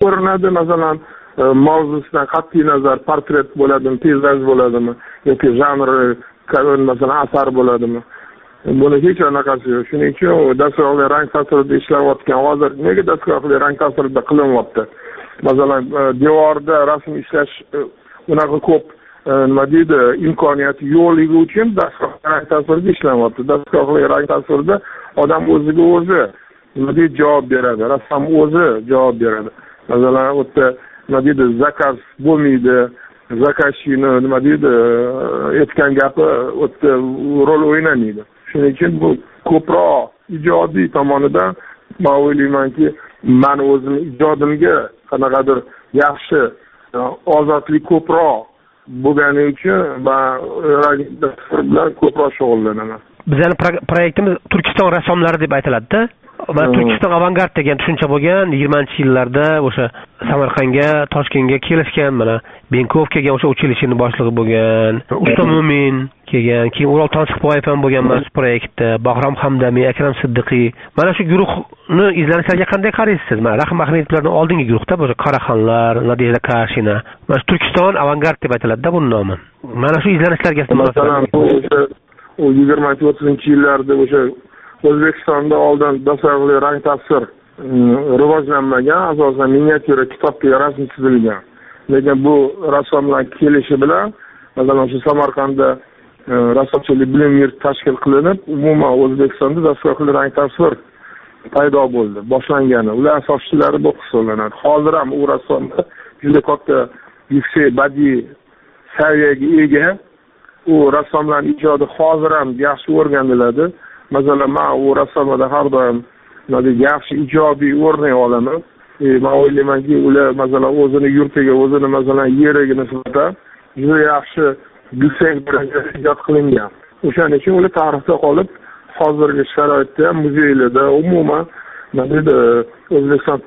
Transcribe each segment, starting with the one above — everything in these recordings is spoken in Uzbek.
ko'rinadi. Masalan, mavzusidan qat'iy nazar portret bo'ladimi, peyzaj bo'ladimi yoki janri, masalan, asar bo'ladimi? Buni hech anaqasi yo'q. Shuning uchun dasturxonli rang tasvirida ishlayotgan hozir nega dasturxonli rang tasvirida qilinyapti? Masalan, devorda rasm ishlash unaqa ko'p nima deydi, imkoniyati yo'qligi uchun dasturxonli rang tasvirida ishlayapti. Dasturxonli rang tasvirida odam o'ziga o'zi nima deydi javob beradi, rassom o'zi javob beradi. Masalan, u yerda nima deydi zakaz bo'lmaydi, zakazchini nima deydi aytgan gapi u yerda rol o'ynamaydi. Shuning uchun bu ko'proq ijodiy tomonidan men o'ylaymanki, men o'zim ijodimga qanaqadir yaxshi ozodlik ko'proq bo'lgani uchun men bilan ko'proq shug'ullanaman. Bizning proyektimiz Turkiston rassomlari deb aytiladi-da. Va Turkiston avangard degan tushuncha bo'lgan 20-yillarda o'sha Samarqandga, Toshkentga kelishgan, mana Benkov kelgan, o'sha uchilishini boshlig'i bo'lgan, Usta Mo'min kelgan, keyin O'rol Tansiqboyev ham bo'lgan mana shu proyektda, Bahrom Hamdamiy, Akram Siddiqiy. Mana shu guruhni izlanishlarga qanday qaraysiz? Mana Rahim Ahmedovlardan oldingi guruhda o'sha Qaraxonlar, Nadejda Kashina, mana Turkiston avangard deb aytiladi-da buning nomi. Mana shu izlanishlarga masalan u 20-30-yillarda o'sha O'zbekistonda oldin dasturxonli rang tasvir rivojlanmagan, asosan miniatyura kitobga rasm chizilgan. Lekin bu rassomlar kelishi bilan, masalan, shu Samarqandda rassomchilik bilim yurti tashkil qilinib, umuman O'zbekistonda dasturxonli rang tasvir paydo bo'ldi, boshlangani. Ular asoschilari bu hisoblanadi. Hozir ham u rassomlar juda katta yuksak badiiy saviyaga ega. U rassomlarning ijodi hozir ham yaxshi o'rganiladi. Masalan, men u rassomlarda har doim yaxshi ijobiy o'rnak olaman. Men o'ylaymanki, ular masalan o'zini yurtiga, o'zini masalan yeriga nisbatan juda yaxshi yuksak darajada ijod qilingan. O'shaning uchun ular tarixda qolib, hozirgi sharoitda ham muzeylarda umuman O'zbekiston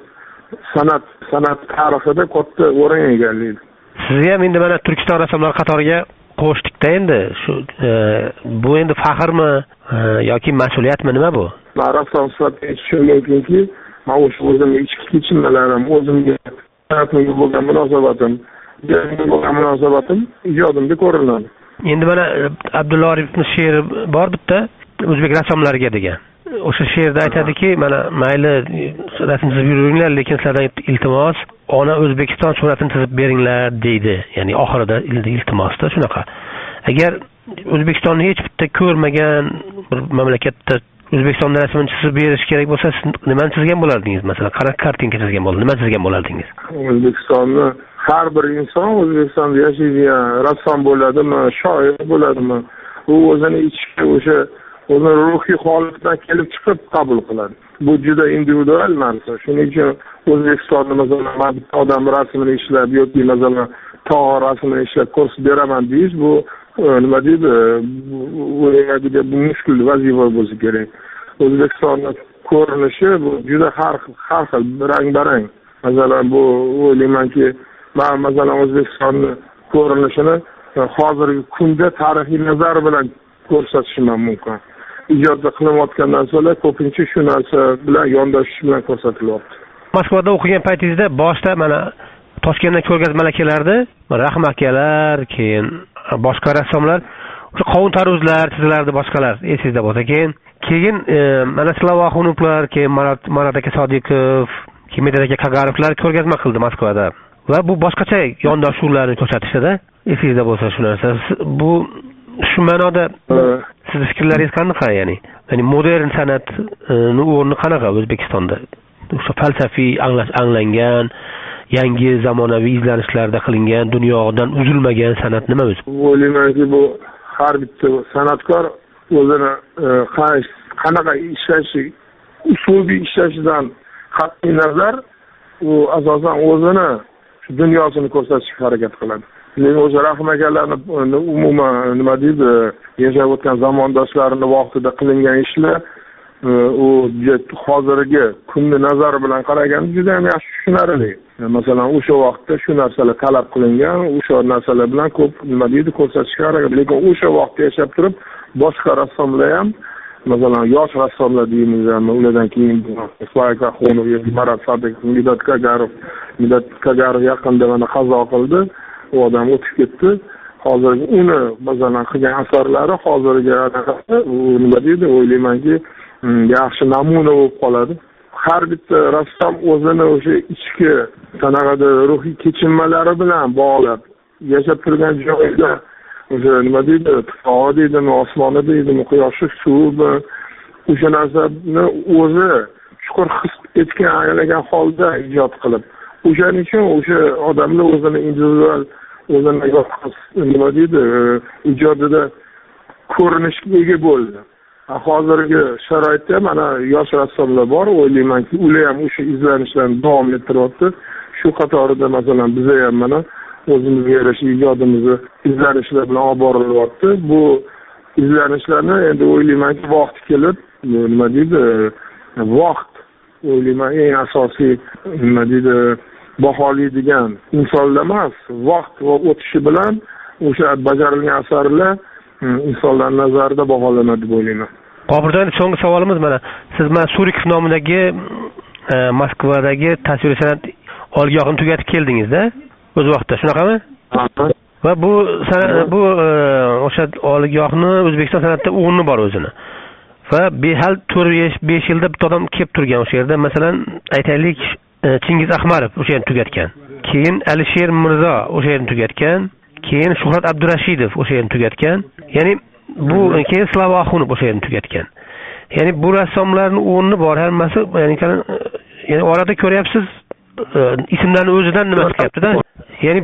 san'at tarixida katta o'rin egallaydi. Siz ham endi mana Turkiston rassomlari qatoriga qo'shdikda endi shu bu endi faxrmi yoki mas'uliyatmi, nima bu? Men rassom sifatida aytishim mumkinki, men o'sha o'zimga ichki kechinmalarim, o'zimga hayotga bo'lgan munosabatim ijodimda ko'rinadi. Endi mana Abdulla Oripovning she'ri bor bitta, o'zbek rassomlariga degan. O'sha she'rda aytadiki, mana mayli rasm chizib yuringlar, lekin sizlardan iltimos ona O'zbekiston suratini chizib beringlar deydi. Ya'ni oxirida iltimosda shunaqa. Agar O'zbekistonni hech bitta ko'rmagan bir mamlakatda O'zbekiston rasmini chizib berish kerak bo'lsa, siz nimani chizgan bo'lardingiz? Masalan, qanaqa kartinka chizgan bo'lardingiz? Nima chizgan bo'lardingiz? O'zbekistonni har bir inson O'zbekistonda yashaydigan rassom bo'ladimi, shoir bo'ladimi, u o'zini ichki o'sha o'zini ruhiy holatidan kelib chiqib qabul qiladi. Bu juda individual narsa. Shuning uchun O'zbekistonda masalan bitta odam rasmini ishlab yoki masalan tog' rasmini ishlab ko'rsatib beraman deyish, bu nima deydi, bu mushkul vazifa bo'lsa kerak. O'zbekistonni ko'rinishi bu juda har xil, rang-barang. Masalan, bu o'ylaymanki, men masalan O'zbekistonni ko'rinishini hozirgi kunda tarixiy nazar bilan ko'rsatishim mumkin. Ijodda qilinayotgan narsalar ko'pincha shu narsa bilan yondashish bilan ko'rsatilyapti. Moskvada o'qigan paytingizda boshda mana Toshkentdan ko'rgazmalar kelardi. Rahim akalar, keyin boshqa rassomlar o'sha qovun tarvuzlar chizilardi, boshqalar esingizda bo'lsa. Keyin mana Slovaxunovlar, keyin Marat aka Sodiqov, keyin Medad aka Qagarovlar ko'rgazma qildi Moskvada. Va bu boshqacha yondashuvlarni ko'rsatishdi-da. Esingizda bo'lsa shu narsa. Bu shu ma'noda sizning fikrlaringiz qanaqa, ya'ni modern san'atning o'rni qanaqa O'zbekistonda? O'sha falsafiy anglangan, yangi zamonaviy izlanishlarda qilingan, dunyodan uzilmagan san'at nima o'zi? O'ylaymanki, bu har bitta san'atkor o'zini qanaqa ishlashi, uslubiy ishlashidan qat'iy nazar, u asosan o'zini dunyosini ko'rsatishga harakat qiladi. Lekin o'sha Rahim akalarni umuman nima deydi, yashab o'tgan zamondoshlarini vaqtida qilingan ishlar u hozirgi kunni nazari bilan qaraganda juda ham yaxshi tushunarli. Masalan, o'sha vaqtda shu narsalar talab qilingan, o'sha narsalar bilan ko'p nima deydi ko'rsatishga harakat. Lekin o'sha vaqtda yashab turib, boshqa rassomlar ham masalan yosh rassomlar deymizmi, ulardan keyin Slayka Xonov, Marat Sadik, Midat Kagarov yaqinda mana qazo qildi. U odam o'tib ketdi. Hozir uni masalan qilgan asarlari hozirga nima deydi, o'ylaymanki, yaxshi namuna bo'lib qoladi. Har bitta rassom o'zini o'sha ichki sanag'ada ruhiy kechinmalari bilan bog'lab yashab turgan joyida o'sha nima deydi, tufog'i deydimi, osmoni deydimi, quyoshi, suvi, o'sha narsani o'zi chuqur his etgan, anglagan holda ijod qilib, o'shaning uchun o'sha odamlar o'zini individual, o'zini nima deydi, ijodida ko'rinishga ega bo'ldi. Hozirgi sharoitda mana yosh rassomlar bor, o'ylaymanki, ular ham o'sha izlanishlarni davom ettiryapti. Shu qatorida masalan biz ham mana o'zimizga yarasha ijodimizni izlanishlar bilan olib borilyapti. Bu izlanishlarni endi o'ylaymanki, vaqti kelib, nima deydi, vaqt o'ylayman eng asosiy nima deydi, baholaydigan insonlar emas, vaqt va o'tishi bilan o'sha bajarilgan asarlar insonlar nazarida baholanadi deb o'ylayman. Qo'brdan so'nggi savolimiz mana. Siz mana Surikov nomidagi Moskvadagi tasviriy san'at oliygohini tugatib keldingiz-da? O'z vaqtida, shunaqami? Va bu o'sha oliygohni O'zbekiston san'atida o'rni bor o'zini. Va behal 4-5 yilda bitta odam kelib turgan o'sha yerda. Masalan, aytaylik, Chingiz Ahmarov o'sha yerni tugatgan. Keyin Alisher Mirzo o'sha yerni tugatgan. Keyin Shuhrat Abdurashidov o'sha yerni tugatgan. Ya'ni bu keyin Slava Axunov o'sha yerni tugatgan. Ya'ni bu rassomlarning o'rni bor, hammasi, ya'ni orada ko'ryapsiz, ismlarni o'zidan nima chiqyapti-da. Ya'ni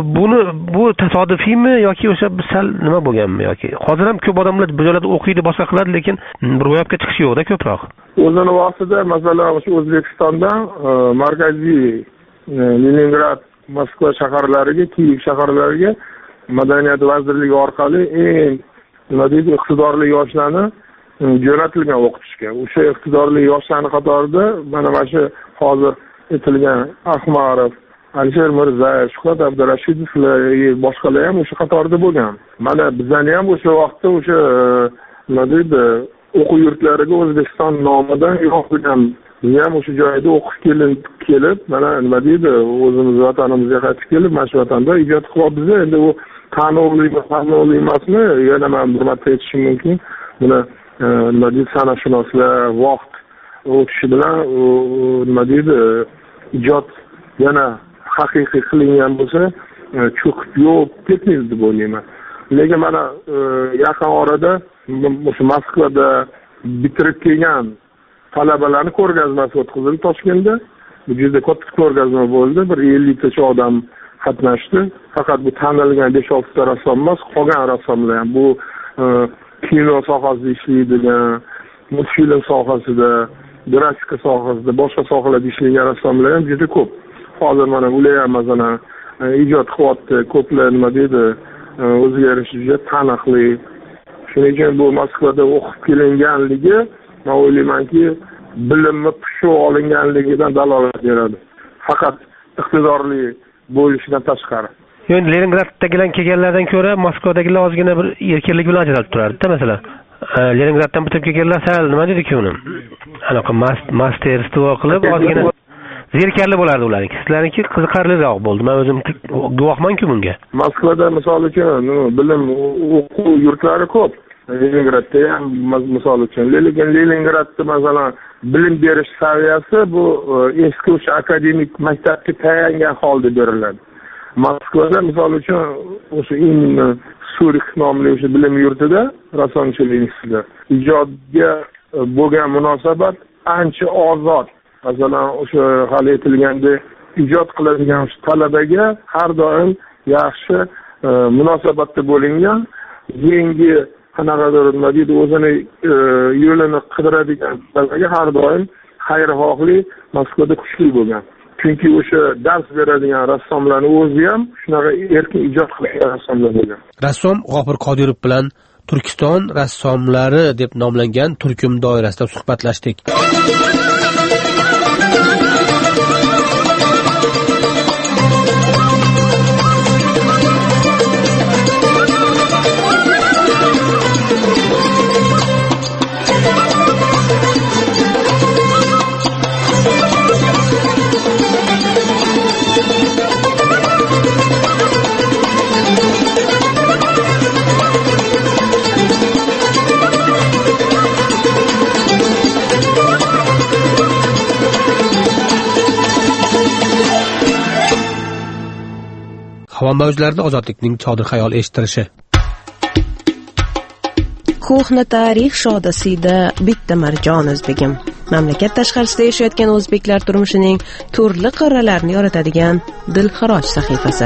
bu tasodifiymi yoki o'sha sal nima bo'lganmi yoki hozir ham ko'p odamlar bu joylarda o'qiydi, boshqa qiladi, lekin ro'yobga chiqish yo'q-da ko'proq. O'zini vaqtida masalan o'sha O'zbekistondan markaziy Leningrad, Moskva shaharlariga, Kiyev shaharlariga Madaniyat vazirligi orqali eng nima deydi, iqtidorli yoshlarni jo'natilgan o'qitishga. O'sha iqtidorli yoshlarning qatorida mana shu hozir aytilgan Ahmarov, Alisher Mirzo, Shuhrat Abdurashidov va boshqalar ham o'sha qatorida bo'lgan. Mana bizlarni ham o'sha vaqtda o'sha nima deydi, o'quv yurtlariga O'zbekiston nomidan yozilgan. Biz ham o'sha joyda o'qib kelib, mana nima deydi, o'zimiz vatanimizga qaytib kelib, mana shu vatanda ijod qilyapmiz. Endi u tanlovli emasmi? Yana men bir marta aytishim mumkin. Buni nima deydi, san'atshunoslar vaqt o'tishi bilan nima deydi, ijod yana haqiqiy qilingan bo'lsa, cho'kib yo'q ketmaydi deb o'ylayman. Lekin mana yaqin orada o'sha Moskvada bitirib kelgan talabalarni ko'rgazmasi o'tkazildi Toshkentda. Bu juda katta ko'rgazma bo'ldi. Bir 50 tacha odam qatnashdi. Faqat bu tanilgan 5-6 ta rassom emas, qolgan rassomlar ham bu kino sohasida ishlaydigan, multfilm sohasida, grafika sohasida, boshqa sohalarda ishlagan rassomlar ham juda ko'p. Hozir mana ular ham masalan ijod qilyapti. Ko'plar nima deydi, o'ziga yarasha juda taniqli. Shuning uchun bu Moskvada o'qib kelinganligi, men o'ylaymanki, bilimni pushib olinganligidan dalolat beradi. Faqat iqtidorli bo'lishidan tashqari. Endi Leningraddagilar kelganlardan ko'ra Moskvadagilar ozgina bir erkinlik bilan ajralib turadi-da, masalan. Leningraddan bitib kelganlar sal nima dedi-ki uni? Anaqa masterstvo qilib ozgina zerikarli bo'lardi ularniki. Sizlarniki qiziqarliroq bo'ldi. Men o'zim guvohman-ku bunga. Moskvada misol uchun bilim o'quv yurtlari ko'p. Leningradda ham misol uchun. Lekin Leningradda masalan bilim berish saviyasi bu eski o'sha akademik maktabga tayangan holda beriladi. Moskvada misol uchun o'sha Surikov nomli o'sha bilim yurtida rassomchilik institutida ijodga bo'lgan munosabat ancha ozod. Masalan, o'sha hali aytilganda ijod qiladigan talabaga har doim yaxshi munosabatda bo'lingan, yangi qanaqadir nima deydi, o'zini yo'lini qidiradigan talabaga har doim xayrixohli Moskvada kuchli bo'lgan. Chunki o'sha dars beradigan rassomlarning o'zi ham shunaqa erkin ijod qilgan rassomlar bo'lgan. Rassom G'ofur Qodirov bilan Turkiston rassomlari deb nomlangan turkum doirasida suhbatlashdik. Havon mavjlarida ozodlikning chodir xayol eshittirishi. Ko'hna tarix shodasida bitta marjon o'zbegim. Mamlakat tashqarisida yashayotgan o'zbeklar turmushining turli qirralarini yoritadigan dilxiroj sahifasi.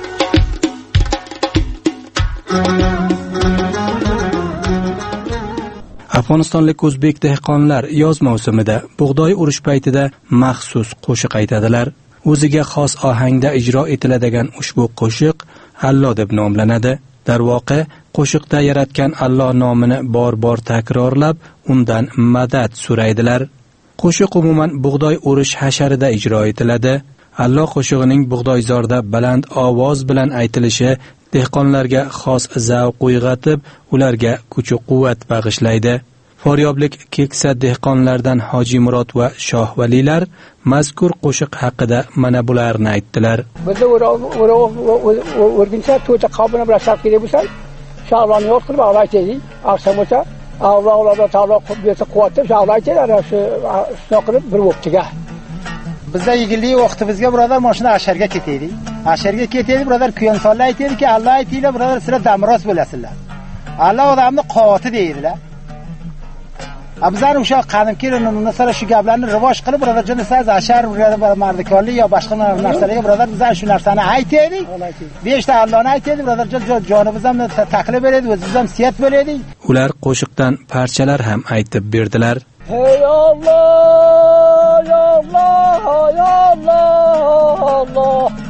Afg'onistonlik o'zbek dehqonlar yoz mavsumida bug'doy urush paytida maxsus qo'shiq aytadilar. O'ziga xos ohangda ijro etiladigan ushbu qo'shiq Alloh deb nomlanadi. Darvoqe, qo'shiqda yaratgan Alloh nomini bor-bor takrorlab, undan madad so'raydilar. Qo'shiq umuman bug'doy urush hasharida ijro etiladi. Alloh qo'shig'ining bug'doyzorda baland ovoz bilan aytilishi dehqonlarga xos zavq uyg'otib, ularga kuch-quvvat bag'ishlaydi. Faryoblik keksa dehqonlardan Hoji Murod va Shoh Valilar mazkur qo'shiq haqida mana bularni aytdilar. Bizda o'rgincha to'ta qabrini bilan shart kerak bo'lsa, Allohni yod qilib aytaylik. Aqsam bo'lsa, Alloh taolo bersa quvvatni aytaylar, shu qilib bir o'qtiga. Bizda yigitlik vaqtimizga birodar mashina asharga ketaylik. Asharga ketaylik birodar kuyonsollar aytaylikki, Alloh aytaylar birodar sizlar damroz bo'lasizlar. Alloh odamni quvvati deydilar. Bizlar o'sha qadimki masalan shu gaplarni rivoj qilib birodar jonsiz ashar mardikorlik yo boshqa narsalarga birodar bizlar shu narsani aytaylik. 5 ta Allohni aytaylik birodar jonimiz ham taklif beradi, o'zimiz ham siyat bo'ladi. Ular qo'shiqdan parchalar ham aytib berdilar. Ey Alloh, ya Allah, ya Allah, Allah.